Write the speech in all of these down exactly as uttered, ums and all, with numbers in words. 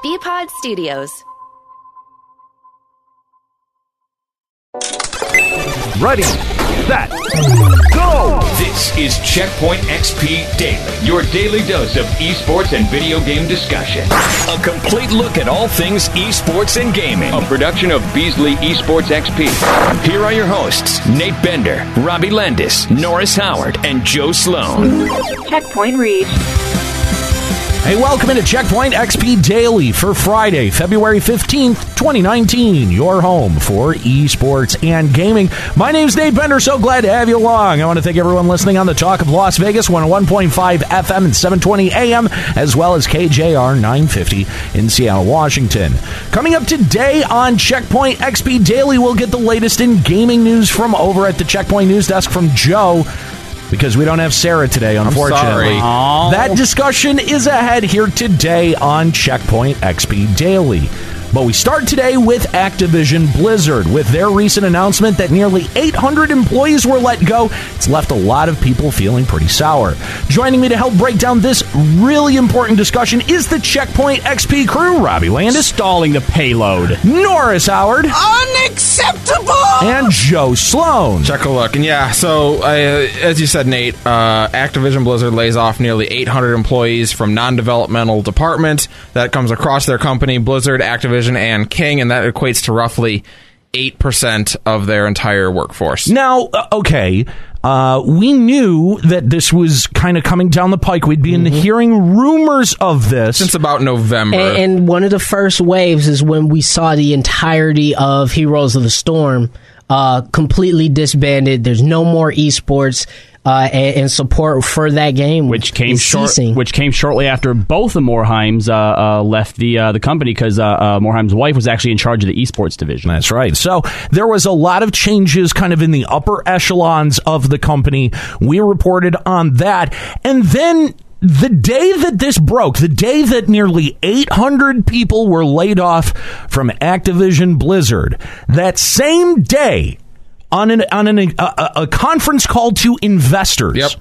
B-Pod Studios. Ready, set, go! This is Checkpoint X P Daily, your daily dose of esports and video game discussion. A complete look at all things esports and gaming. A production of Beasley Esports X P. Here are your hosts, Nate Bender, Robbie Landis, Norris Howard, and Joe Sloan. Checkpoint reached. Hey, welcome into Checkpoint X P Daily for Friday, February fifteenth, twenty nineteen. Your home for esports and gaming. My name's Nate Bender. So glad to have you along. I want to thank everyone listening on the Talk of Las Vegas, one oh one point five F M and seven twenty A M, as well as K J R nine fifty in Seattle, Washington. Coming up today on Checkpoint X P Daily, we'll get the latest in gaming news from over at the Checkpoint News Desk from Joe. Because we don't have Sarah today, unfortunately. That discussion is ahead here today on Checkpoint X P Daily. But we start today with Activision Blizzard. With their recent announcement that nearly eight hundred employees were let go, it's left a lot of people feeling pretty sour. Joining me to help break down this really important discussion is the Checkpoint X P crew, Robbie Landis. Stalling the payload. Norris Howard. Unacceptable! And Joe Sloan. Check a look. And yeah, so uh, as you said, Nate, uh, Activision Blizzard lays off nearly eight hundred employees from non-developmental department. That comes across their company, Blizzard, Activision, and King, and that equates to roughly eight percent of their entire workforce. Now, uh, okay, uh, we knew that this was kind of coming down the pike. We'd been mm-hmm. hearing rumors of this since about November. And, and one of the first waves is when we saw the entirety of Heroes of the Storm uh, completely disbanded. There's no more esports. Uh, and, and support for that game, which came short, ceasing. which came shortly after both of Morheims uh, uh, left the uh, the company because uh, uh, Morheim's wife was actually in charge of the esports division. That's right. So there was a lot of changes, kind of in the upper echelons of the company. We reported on that, and then the day that this broke, the day that nearly eight hundred people were laid off from Activision Blizzard, that same day, on an on an, a, a conference call to investors, yep.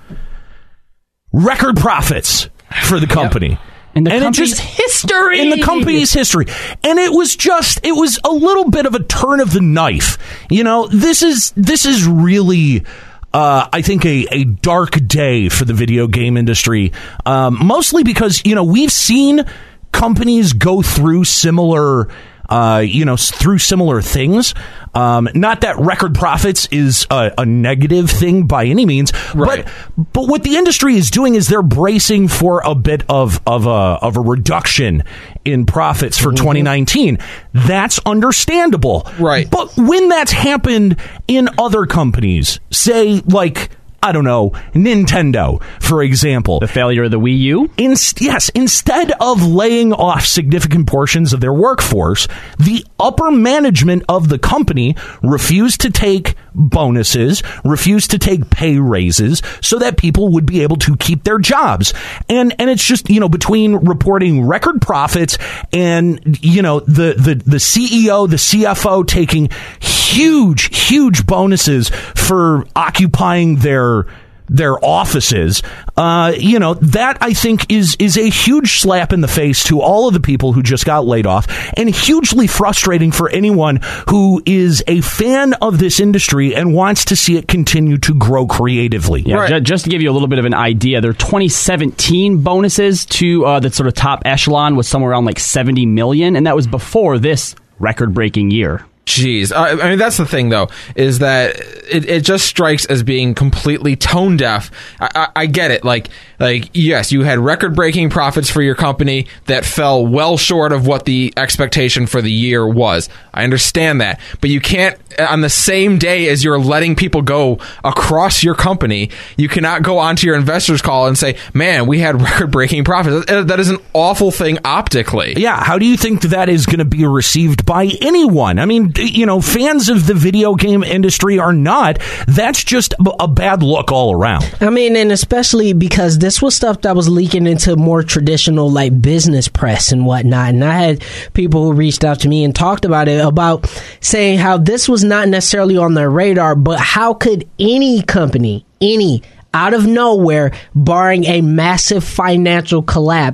record profits for the company. Yep. In the and company's it just, history. In the company's history. And it was just, it was a little bit of a turn of the knife. You know, this is, this is really... Uh, I think a, a dark day for the video game industry, um, mostly because, you know, we've seen companies go through similar, uh, you know, through similar things. Um, not that record profits is a, a negative thing by any means, right. but but what the industry is doing is they're bracing for a bit of of a of a reduction in profits for mm-hmm. twenty nineteen. That's understandable, right? But when that's happened in other companies, say like, I don't know, Nintendo, for example. The failure of the Wii U? In, yes, instead of laying off significant portions of their workforce, the upper management of the company refused to take bonuses, refused to take pay raises so that people would be able to keep their jobs. And and it's just, you know, between reporting record profits and, you know, the, the, the C E O, the C F O taking huge, huge bonuses for occupying their their offices, uh, you know, that I think is is a huge slap in the face to all of the people who just got laid off, and hugely frustrating for anyone who is a fan of this industry and wants to see it continue to grow creatively. Yeah, right. Just to give you a little bit of an idea, their twenty seventeen bonuses to uh, the sort of top echelon was somewhere around like seventy million, and that was before this record-breaking year. Jeez. I, I mean, that's the thing, though, is that it, it just strikes as being completely tone deaf. I, I, I get it. Like, like, yes, you had record-breaking profits for your company that fell well short of what the expectation for the year was. I understand that. But you can't, on the same day as you're letting people go across your company, you cannot go onto your investors call and say, man, we had record-breaking profits. That is an awful thing optically. Yeah, how do you think that is going to be received by anyone? I mean, you know, fans of the video game industry are not. That's just a bad look all around. I mean, and especially because this was stuff that was leaking into more traditional, like, business press and whatnot. And I had people who reached out to me and talked about it, about saying how this was not necessarily on their radar, but how could any company, any, out of nowhere, barring a massive financial collapse,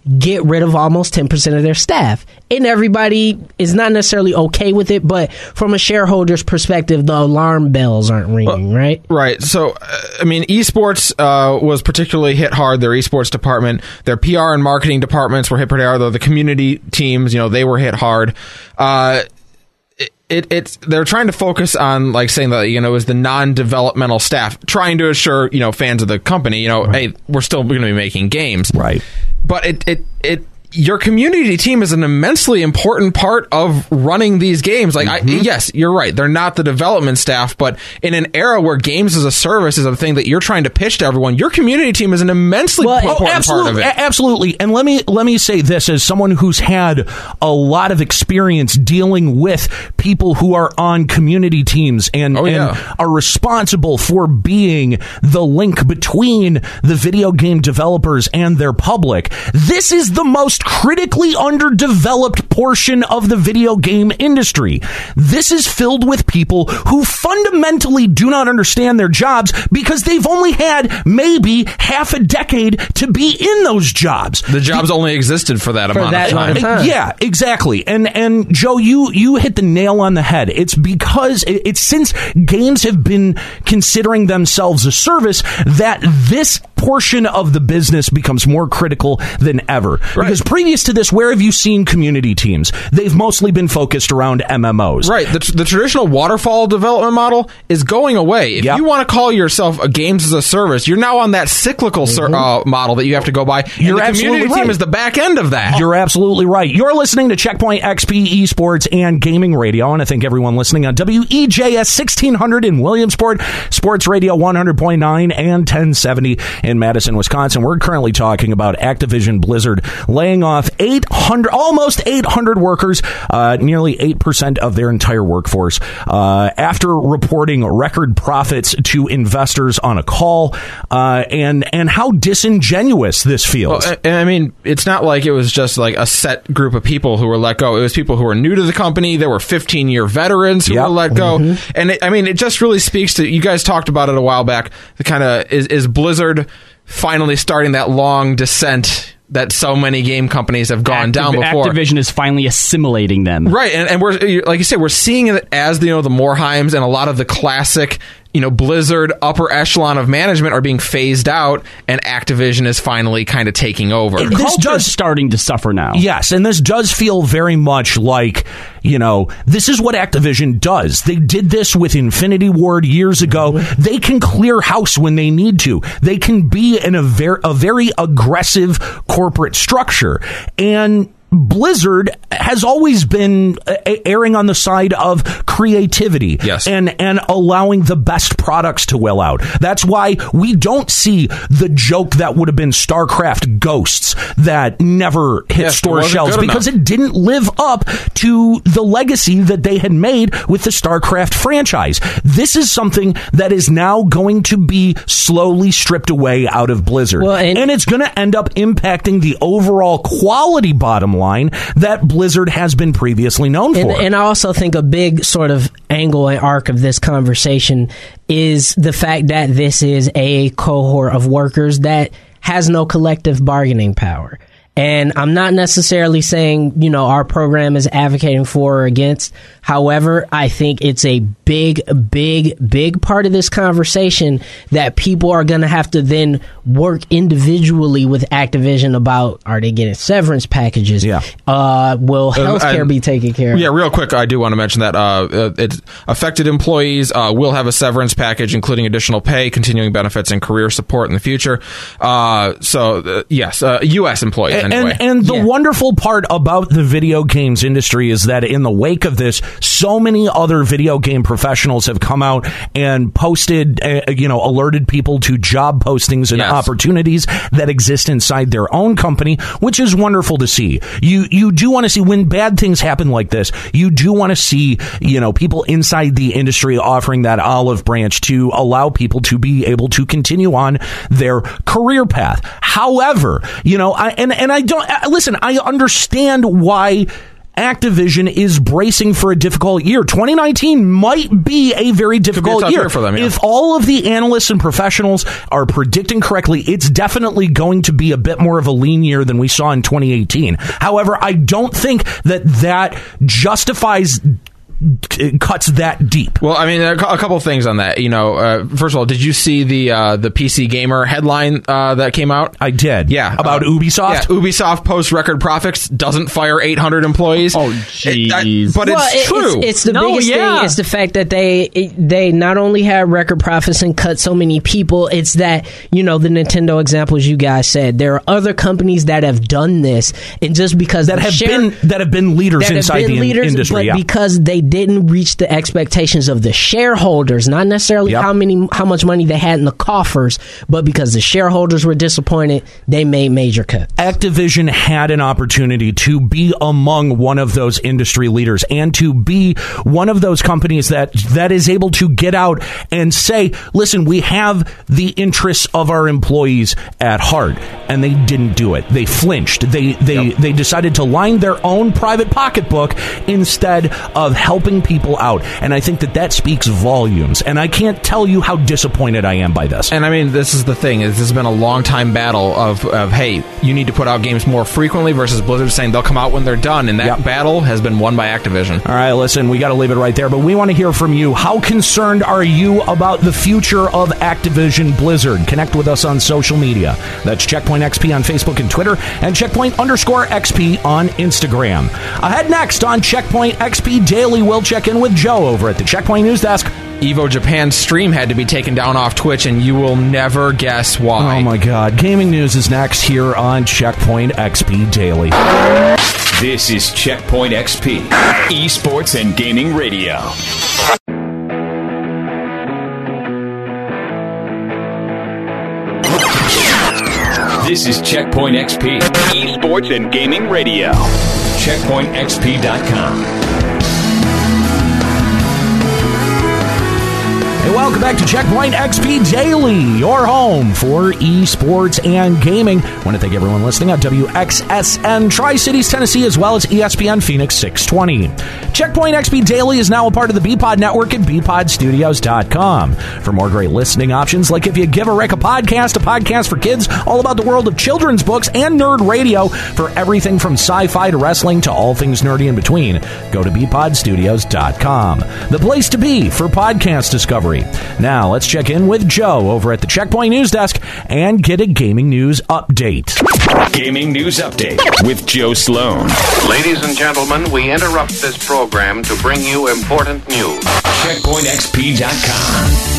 get rid of almost ten percent of their staff. And everybody is not necessarily okay with it, but from a shareholder's perspective, the alarm bells aren't ringing, well, right? Right. So, uh, I mean, esports uh, was particularly hit hard. Their esports department, their P R and marketing departments were hit pretty hard, though the community teams, you know, they were hit hard. Uh, it, it it's they're trying to focus on, like, saying that, you know, it was the non-developmental staff trying to assure, you know, fans of the company, you know, right. hey, we're still going to be making games. Right. But it, it, it, your community team is an immensely important part of running these games. Like, mm-hmm. I, yes, you're right. They're not the development staff, but in an era where games as a service is a thing that you're trying to pitch to everyone, your community team is an immensely well, important oh, absolutely, part of it. A- absolutely. And let me let me say this as someone who's had a lot of experience dealing with people who are on community teams and, oh, yeah. and are responsible for being the link between the video game developers and their public. This is the most critically underdeveloped portion of the video game industry. This is filled with people who fundamentally do not understand their jobs because they've only had maybe half a decade to be in those jobs. The jobs the, only existed for that for amount that of time. time. Yeah, exactly. And and Joe, you you hit the nail on the head. It's because it, it's since games have been considering themselves a service that this portion of the business becomes more critical than ever. Right. Because previous to this, where have you seen community teams? They've mostly been focused around M M Os. Right. The, the traditional waterfall development model is going away. If yep. you want to call yourself a games as a service, you're now on that cyclical mm-hmm. ser- uh, model that you have to go by. And you're the community right. team is the back end of that. You're absolutely right. You're listening to Checkpoint X P Esports and Gaming Radio. I want to thank everyone listening on W E J S sixteen hundred in Williamsport, Sports Radio one hundred point nine and ten seventy in Madison, Wisconsin. We're currently talking about Activision Blizzard laying off eight hundred, almost eight hundred workers, uh, nearly eight percent of their entire workforce, uh, after reporting record profits to investors on a call, uh, and and how disingenuous this feels. Well, and I mean, it's not like it was just like a set group of people who were let go. It was people who were new to the company. There were fifteen-year veterans who yep. were let go. Mm-hmm. And it, I mean, it just really speaks to, you guys talked about it a while back, the kind of, is, is Blizzard finally starting that long descent that so many game companies have gone Activ- down before. Activision is finally assimilating them. Right, and, and we're, like you said, we're seeing it as, you know, the Morheims and a lot of the classic, you know, Blizzard upper echelon of management are being phased out, and Activision is finally kind of taking over. The This culture does is starting to suffer now. Yes, and this does feel very much like, you know, this is what Activision does. They did this with Infinity Ward years ago. They can clear house when they need to. They can be in a very, a very aggressive corporate structure. And Blizzard has always been erring on the side of creativity, yes. and and allowing the best products to will out. That's why we don't see the joke that would have been StarCraft Ghosts that never hit yes, store shelves because enough. It didn't live up to the legacy that they had made with the StarCraft franchise. This is something that is now going to be slowly stripped away out of Blizzard, well, and, and it's going to end up impacting the overall quality bottom line that Blizzard has been previously known for. And, and I also think a big sort of angle and arc of this conversation is the fact that this is a cohort of workers that has no collective bargaining power. And I'm not necessarily saying, you know, our program is advocating for or against. However, I think it's a big, big, big part of this conversation that people are going to have to then work individually with Activision about, are they getting severance packages? Yeah. Uh, will healthcare um, be taken care of? Yeah, real quick, I do want to mention that uh, it's affected employees uh, will have a severance package, including additional pay, continuing benefits, and career support in the future. Uh, so, uh, yes, uh, U S employees. Anyway. And, and the yeah. wonderful part about the video games industry is that in the wake of this, so many other video game professionals have come out and posted, uh, you know, alerted people to job postings and yes. opportunities that exist inside their own company, which is wonderful to see. You you do want to see when bad things happen like this, you do want to see, you know, people inside the industry offering that olive branch to allow people to be able to continue on their career path. However, you know, I, and, and I don't, listen, I understand why Activision is bracing for a difficult year. twenty nineteen might be a very difficult tough year. year for them, yeah. If all of the analysts and professionals are predicting correctly, it's definitely going to be a bit more of a lean year than we saw in twenty eighteen. However, I don't think that that justifies cuts that deep. Well, I mean, a, a couple of things on that. You know, uh, first of all, did you see the uh, the P C Gamer headline uh, that came out? I did. Yeah, about uh, Ubisoft. Yeah, Ubisoft posts record profits, doesn't fire eight hundred employees. Oh, jeez. But well, it's it, true. It's, it's the No, biggest yeah. thing. It's the fact that they it, they not only had record profits and cut so many people. It's that, you know, the Nintendo examples you guys said. There are other companies that have done this, and just because that the have share, been that have been leaders that have inside been the in- leaders, industry, but yeah. because they didn't reach the expectations of the shareholders, not necessarily Yep. how many how much money they had in the coffers, but because the shareholders were disappointed, they made major cuts. Activision had an opportunity to be among one of those industry leaders and to be one of those companies that that is able to get out and say, listen, we have the interests of our employees at heart. And they didn't do it. They flinched. They they, Yep. they decided to line their own private pocketbook instead of helping people out. And I think that that speaks volumes. And I can't tell you how disappointed I am by this. And I mean, this is the thing. Is this has been a long time battle of, of, hey, you need to put out games more frequently versus Blizzard saying they'll come out when they're done. And that Yep. battle has been won by Activision. All right, listen, we got to leave it right there, but we want to hear from you. How concerned are you about the future of Activision Blizzard? Connect with us on social media. That's Checkpoint X P on Facebook and Twitter, and Checkpoint underscore X P on Instagram. Ahead next on Checkpoint X P Daily, we'll check in with Joe over at the Checkpoint News Desk. Evo Japan's stream had to be taken down off Twitch, and you will never guess why. Oh my God. Gaming news is next here on Checkpoint X P Daily. This is Checkpoint X P, Esports and Gaming Radio. This is Checkpoint X P, Esports and Gaming Radio. checkpoint x p dot com. Hey, welcome back to Checkpoint X P Daily, your home for esports and gaming. I want to thank everyone listening on W X S N Tri-Cities, Tennessee, as well as E S P N Phoenix six twenty. Checkpoint X P Daily is now a part of the B Pod Network at b pod studios dot com. For more great listening options, like If You Give a Rick a Podcast, a podcast for kids all about the world of children's books, and nerd radio for everything from sci-fi to wrestling to all things nerdy in between, go to b pod studios dot com. The place to be for podcast discovery. Now, let's check in with Joe over at the Checkpoint News Desk and get a gaming news update. Gaming News Update with Joe Sloan. Ladies and gentlemen, we interrupt this program to bring you important news. checkpoint x p dot com.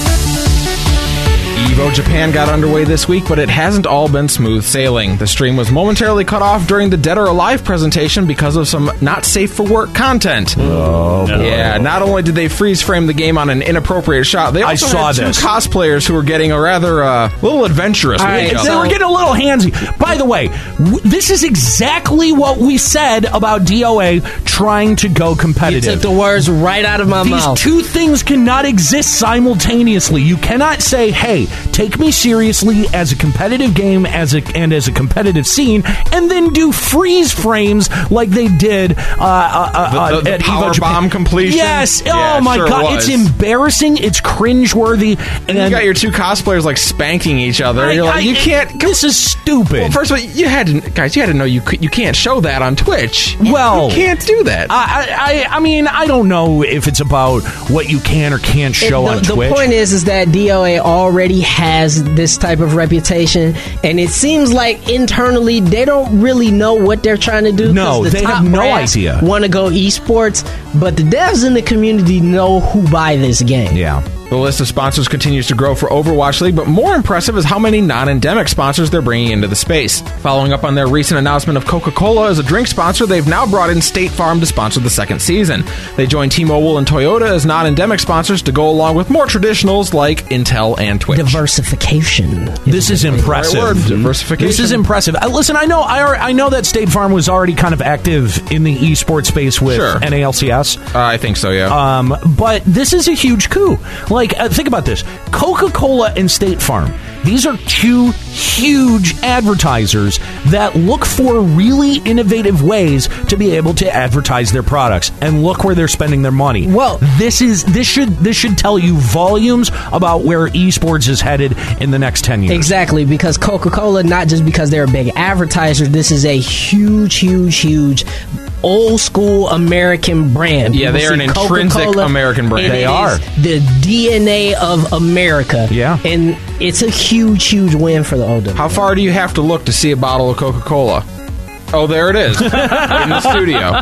Evo Japan got underway this week, but it hasn't all been smooth sailing. The stream was momentarily cut off during the Dead or Alive presentation because of some not safe for work content. Oh, boy. Yeah, not only did they freeze frame the game on an inappropriate shot, they I also saw had two this. cosplayers who were getting a rather uh, little adventurous with right, each They other. were getting a little handsy. By the way, w- this is exactly what we said about D O A trying to go You competitive. took the words right out of my These mouth. two things cannot exist simultaneously. You cannot say, hey, take me seriously as a competitive game as a, and as a competitive scene, and then do freeze frames like they did uh, uh, uh, The- the- the at power Evo Japan. bomb completion? Yes. Yeah, oh, my sure God. was. It's embarrassing. It's cringeworthy. And, you got your two cosplayers like spanking each other. I- You're like, I- you can't. This is stupid. Well, first of all, you had to, guys. You had to know you could, you can't show that on Twitch. You, Well- you can't do that. I, I, I mean, I don't know if it's about what you can or can't show the, on the Twitch. point is, is that D O A already has this type of reputation, and it seems like internally they don't really know what they're trying to do. No, 'cause the they top have no brass idea. Want to go esports, but the devs in the community know who buy this game. yeah. The list of sponsors continues to grow for Overwatch League, but more impressive is how many non-endemic sponsors they're bringing into the space. Following up on their recent announcement of Coca-Cola as a drink sponsor, they've now brought in State Farm to sponsor the second season. They joined T-Mobile and Toyota as non-endemic sponsors to go along with more traditionals like Intel and Twitch. Diversification. This is impressive. Right word, diversification. This is impressive. Uh, listen, I know, I, alre- I know that State Farm was already kind of active in the esports space with Sure. N A L C S. Uh, I think so, yeah. Um, but this is a huge coup. like, uh, think about this. Coca-Cola and State Farm. These are two huge advertisers that look for really innovative ways to be able to advertise their products, and look where they're spending their money. Well, this is this should this should tell you volumes about where esports is headed in the next ten years. Exactly, because Coca-Cola, not just because they're a big advertiser, this is a huge, huge, huge old school American brand. Yeah, People they are an see intrinsic Coca-Cola, American brand. and They it are. is the D N A of America. Yeah. And it's a huge, huge win for the O W. How far do you have to look to see a bottle of Coca-Cola? Oh, there it is in the studio.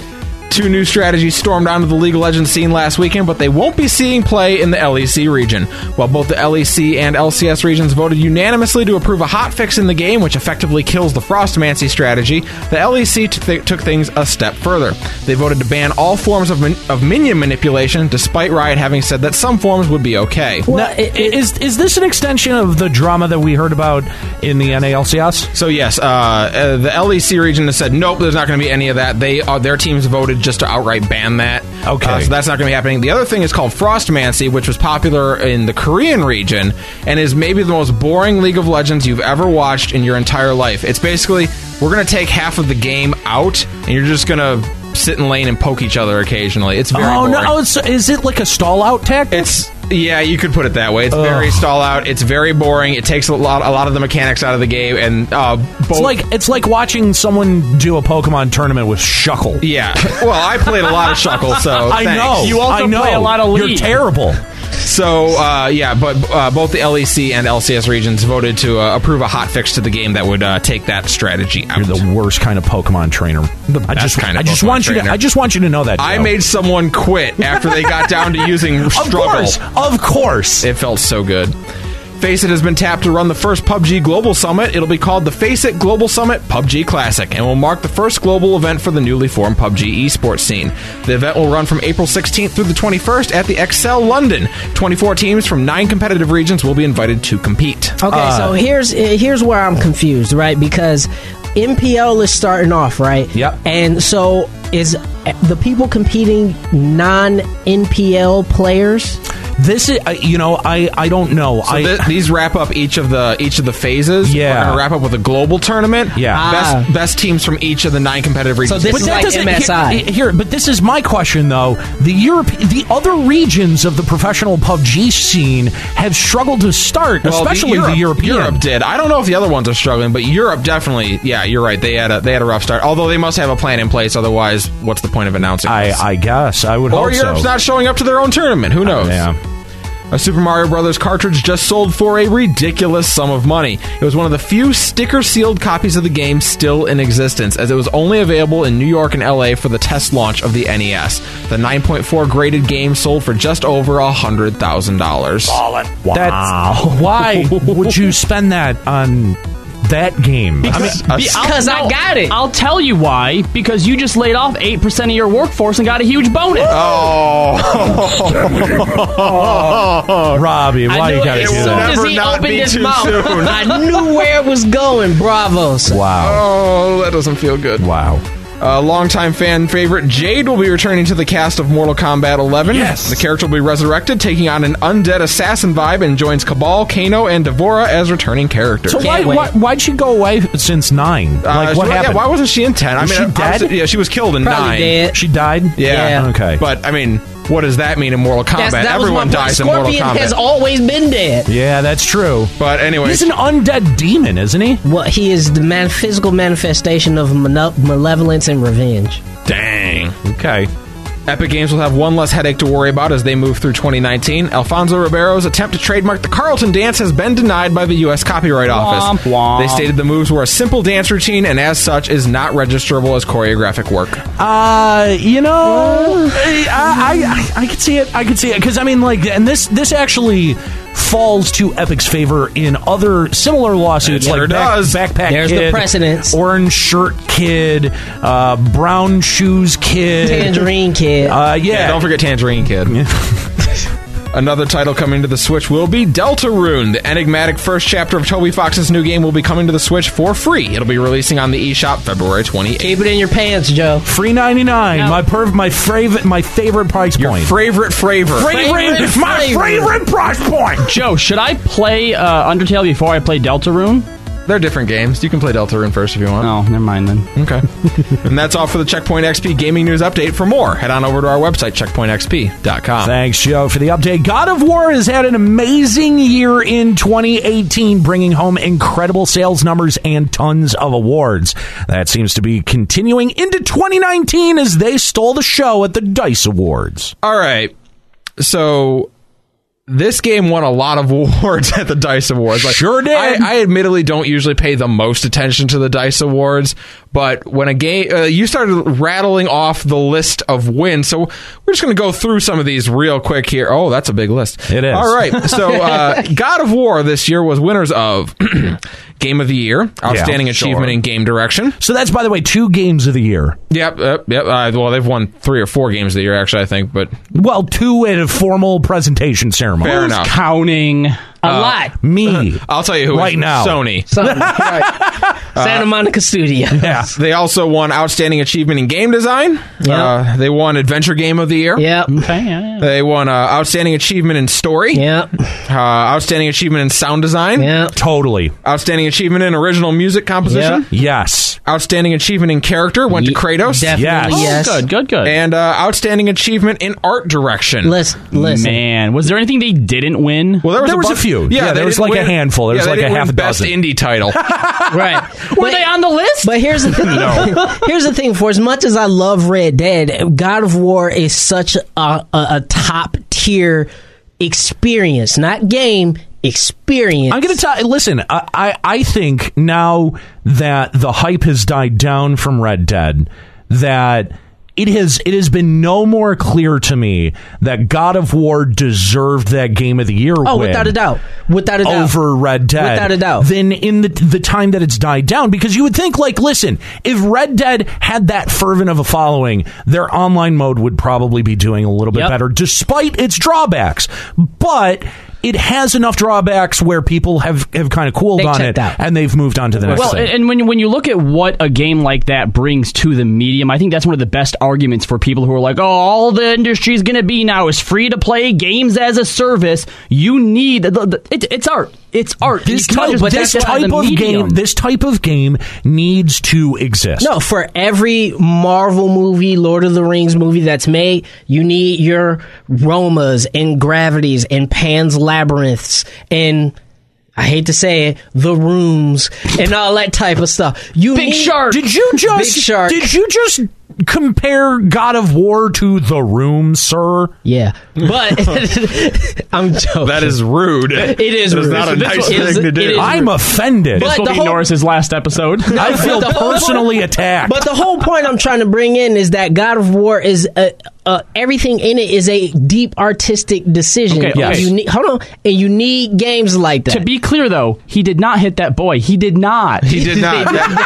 Two new strategies stormed onto the League of Legends scene last weekend, but they won't be seeing play in the L E C region. While both the L E C and L C S regions voted unanimously to approve a hotfix in the game, which effectively kills the Frostmancy strategy, the L E C t- th- took things a step further. They voted to ban all forms of, min- of minion manipulation, despite Riot having said that some forms would be okay. Well, Now, it- it- is is this an extension of the drama that we heard about in the N A L C S? So yes, uh, uh, the L E C region has said nope. There's not going to be any of that. They uh, their teams voted just to outright ban that. Okay. Uh, so that's not going to be happening. The other thing is called Frostmancy, which was popular in the Korean region and is maybe the most boring League of Legends you've ever watched in your entire life. It's basically we're going to take half of the game out, and you're just going to sit in lane and poke each other occasionally. It's very Oh boring. no! It's, is it like a stall out tactic? It's yeah, you could put it that way. It's very stall out. It's very boring. It takes a lot, a lot of the mechanics out of the game, and uh, both. It's like it's like watching someone do a Pokemon tournament with Shuckle. Yeah. Well, I played a lot of Shuckle, so I thanks. know. You also I know. play a lot of You're League. terrible. So, uh, yeah, but uh, both the L E C and L C S regions voted to uh, approve a hotfix to the game that would uh, take that strategy out. You're the worst kind of Pokemon trainer. The I best just, kind of I just Pokemon want you to. trainer. I just want you to know that. I Joe. made someone quit after they got down to using Of struggle. course, of course. It felt so good. Faceit has been tapped to run the first P U B G Global Summit. It'll be called the Faceit Global Summit P U B G Classic and will mark the first global event for the newly formed P U B G esports scene. The event will run from April sixteenth through the twenty-first at the Excel London. twenty-four teams from nine competitive regions will be invited to compete. Okay, Uh, so here's here's where I'm confused, right? Because M P L is starting off, right? Yep. And so is the people competing non-N P L players? This is, uh, you know, I, I don't know. So I th- these wrap up each of the each of the phases. Yeah. We're going to wrap up with a global tournament. Yeah. Ah. Best best teams from each of the nine competitive regions. this But is that like doesn't- M S I. Here, here, but this is my question though. The Europe, the other regions of the professional P U B G scene have struggled to start, Well, especially Europe, the European. Europe did. I don't know if the other ones are struggling, but Europe definitely. Yeah, you're right. They had a they had a rough start. Although they must have a plan in place. Otherwise, what's the point of announcing I, this? I guess I would or hope Europe's so. not showing up to their own tournament. Who knows? Yeah. A Super Mario Brothers cartridge just sold for a ridiculous sum of money. It was one of the few sticker-sealed copies of the game still in existence, as it was only available in New York and L A for the test launch of the N E S. The nine point four graded game sold for just over one hundred thousand dollars. Wow. Why would you spend that on that game? I mean, Be- I'll- 'Cause I no, got it. I'll tell you why. Because you just laid off eight percent of your workforce and got a huge bonus. Oh, Robbie, I why knew you gotta it do as soon that? as Never he not opened be his too mouth. soon. I knew where it was going. Bravos. Wow. oh, that doesn't feel good. Wow. Uh, longtime fan favorite Jade will be returning to the cast of Mortal Kombat eleven. Yes. The character will be resurrected, taking on an undead assassin vibe, and joins Cabal, Kano, and Devora as returning characters. So why, Can't wait. why why'd she go away since nine? Uh, Like she- what yeah, happened? why wasn't she in ten? I Was mean, she obviously- dead? Yeah, she was killed in Probably nine. dead. She died. Yeah. Yeah. Okay. But I mean, what does that mean in Mortal Kombat? That's, that Everyone was my point. dies in Mortal Scorpion Kombat. has always been dead. Yeah, that's true. but anyway, He's an undead demon, isn't he? Well, he is the man- physical manifestation of male- malevolence and revenge. dang. Okay. Epic Games will have one less headache to worry about as they move through twenty nineteen. Alfonso Ribeiro's attempt to trademark the Carlton dance has been denied by the U S Copyright Office. Womp womp. They stated the moves were a simple dance routine and as such is not registerable as choreographic work. Uh, you know, I, I, I, I could see it. I could see it because I mean, like, and this this actually falls to Epic's favor in other similar lawsuits, It like sure back, does. Backpack There's the Kid, precedents. Orange Shirt Kid, uh, Brown Shoes Kid, Tangerine Kid. Uh, yeah. Yeah, don't forget Tangerine Kid. Another title coming to the Switch will be Deltarune. The enigmatic first chapter of Toby Fox's new game will be coming to the Switch for free. It'll be releasing on the eShop February twenty-eighth. Keep it in your pants, Joe. Free ninety-nine. Yeah. My perv, my favorite, my favorite price Your point. favorite flavor. favorite, my favorite. favorite price point. Joe, should I play uh, Undertale before I play Deltarune? They're different games. You can play Deltarune first if you want. Oh, never mind then. Okay. And that's all for the Checkpoint X P Gaming News Update. For more, head on over to our website, checkpoint x p dot com. Thanks, Joe, for the update. God of War has had an amazing year in twenty eighteen, bringing home incredible sales numbers and tons of awards. That seems to be continuing into twenty nineteen as they stole the show at the DICE Awards. All right. So this game won a lot of awards at the DICE Awards. Like, Sure did. I, I admittedly don't usually pay the most attention to the DICE Awards, but when a game, uh, you started rattling off the list of wins, so we're just going to go through some of these real quick here. Oh, that's a big list. It is. All right. So uh, God of War this year was winners of Game of the Year, Outstanding Yeah, Achievement sure. in Game Direction. So that's, by the way, two games of the year. Yep, yep, yep. Uh, well, they've won three or four games of the year, actually, I think, but Well, two at a formal presentation ceremony. fair enough. Counting. A lot. Me. I'll tell you who Right is now. Sony. So, right. Santa Monica Studio. Yeah. They also won Outstanding Achievement in Game Design. Yeah. Uh, they won Adventure Game of the Year. Yep. Okay, yeah, yeah. They won uh, Outstanding Achievement in Story. Yep. Uh, Outstanding Achievement in Sound Design. Yep. Totally. Outstanding Achievement in Original Music Composition. Yeah. Yes. Outstanding Achievement in Character went to Ye- Kratos. Definitely Yes. yes. Good, good, good. And uh, Outstanding Achievement in Art Direction. Listen, listen. Man, was there anything they didn't win? Well, there was, There a, was a bunch- few. Yeah, they there was didn't like a win- handful. There was yeah, like they a didn't half win a Best dozen. Indie Title. Right. Were But- they on the list? But here's the thing. Here's the thing. For as much as I love Red Dead, God of War is such a, a, a top tier experience, not game experience. I'm going to tell. Listen, I, I I think now that the hype has died down from Red Dead, that it has it has been no more clear to me that God of War deserved that Game of the Year Oh, win without a doubt. Without a doubt. over Red Dead. Without a doubt. Than in the the time that it's died down, because you would think, like, listen, if Red Dead had that fervent of a following, their online mode would probably be doing a little bit Yep. better, despite its drawbacks. But it has enough drawbacks where people have, have kind of cooled They on checked it, out. and they've moved on to the next Well, thing. and when when you look at what a game like that brings to the medium, I think that's one of the best arguments for people who are like, "Oh, all the industry is going to be now is free to play games as a service." You need the, the, it, it's art. It's art. this You can't type, just this put that as type a of medium. game, this type of game needs to exist. No, for every Marvel movie, Lord of the Rings movie that's made, you need your Romas and Gravities and Pan's Labyrinths and, I hate to say it, The Rooms and all that type of stuff. You Big need, Shark. Did you just Big Shark. Did you just compare God of War to The Room, sir? Yeah, but I'm joking. That is rude. It is That is rude. not a This nice was- thing it is- to it do. is- I'm offended. This But will the be whole- Norris's last episode. I feel the whole- personally attacked. But the whole point I'm trying to bring in is that God of War is a, uh, everything in it is a deep artistic decision. Okay, And yes. you need, hold on, and you need games like that. To be clear, though, he did not hit that boy. He did not. He did not.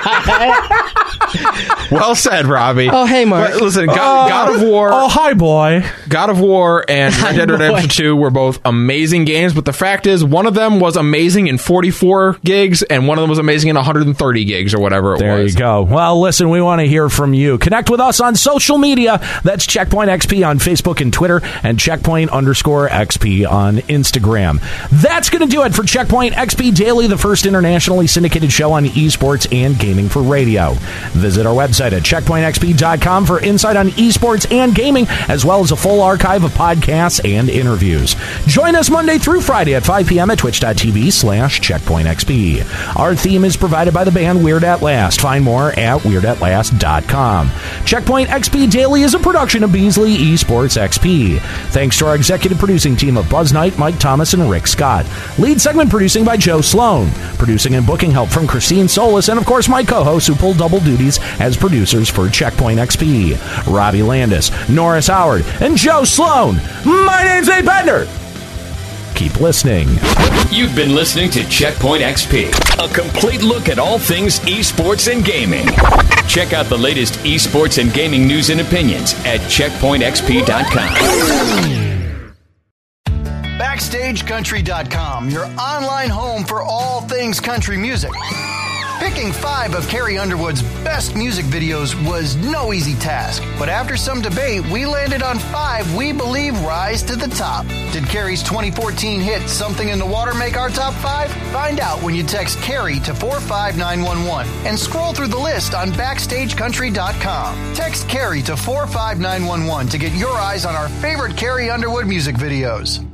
Well said, Robbie. Oh, hey, Mark. But listen, God, God of War. oh, hi, boy. God of War and Red Dead Redemption two were both amazing games, but the fact is, one of them was amazing in forty-four gigs, and one of them was amazing in one hundred thirty gigs or whatever it There was. you go. Well, listen, we want to hear from you. Connect with us on social media. That's Checkpoint X P on Facebook and Twitter, and Checkpoint underscore X P on Instagram. That's going to do it for Checkpoint X P Daily, the first internationally syndicated show on esports and gaming for radio. Visit our website at checkpoint x p dot com for insight on esports and gaming, as well as a full archive of podcasts and interviews. Join us Monday through Friday at five p.m. at twitch.tv slash checkpointxp. Our theme is provided by the band Weird At Last. Find more at weird at last dot com. Checkpoint X P Daily is a production of Beasley Esports X P. Thanks to our executive producing team of Buzz Knight, Mike Thomas, and Rick Scott. Lead segment producing by Joe Sloan. Producing and booking help from Christine Solis, and of course my co-hosts who pull double duties as producers for Checkpoint X P. Robbie Landis, Norris Howard, and Joe Sloan. My name's Nate Bender. Keep listening. You've been listening to Checkpoint X P, a complete look at all things esports and gaming. Check out the latest esports and gaming news and opinions at checkpoint x p dot com. Backstage Country dot com, your online home for all things country music. Picking five of Carrie Underwood's best music videos was no easy task, but after some debate, we landed on five we believe rise to the top. Did Carrie's twenty fourteen hit Something in the Water make our top five? Find out when you text Carrie to four five nine one one and scroll through the list on Backstage Country dot com. Text Carrie to four five nine one one to get your eyes on our favorite Carrie Underwood music videos.